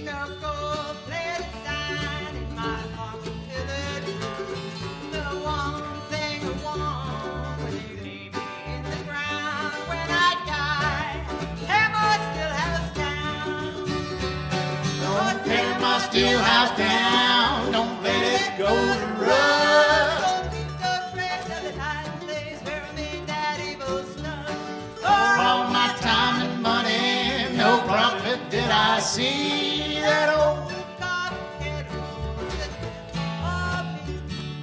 no gold-plated sign in my long-pillared room. The one thing I want when you lay me in the ground when I die, tear my still house down. Don't tear my steel house down. Don't let it go to rust. Don't leave no trace of the hiding place where I made that evil stuff. For all my time and money, no profit did I see. That old Copperhead road that of me.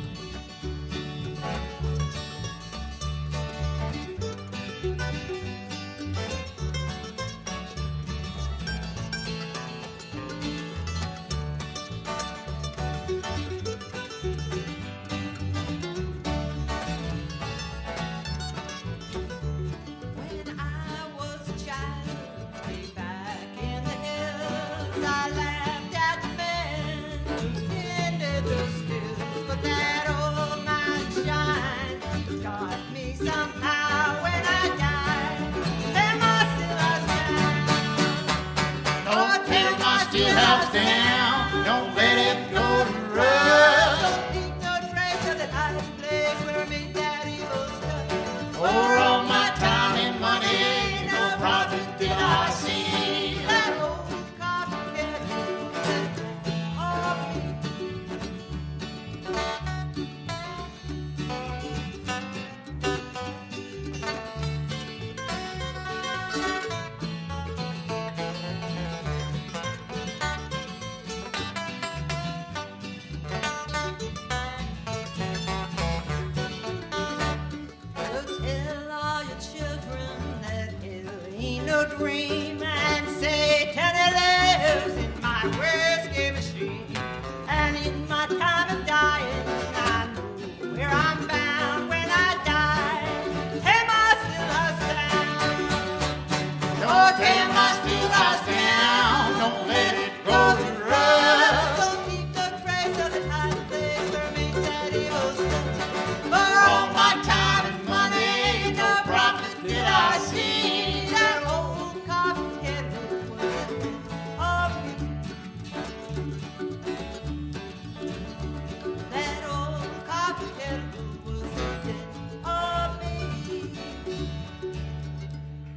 When I was a child, way back in the hills, I laughed at the men who tended the stills. But that old man shine got me somehow when I died. Tear my still house down. don't tear my steel house down. Don't let it go to rust. Don't leave no trace of that hiding place where I made that evil stuff. For all my time and money, no profit did I see. That old copperhead road that of me. So tell all your children that hell ain't no dream.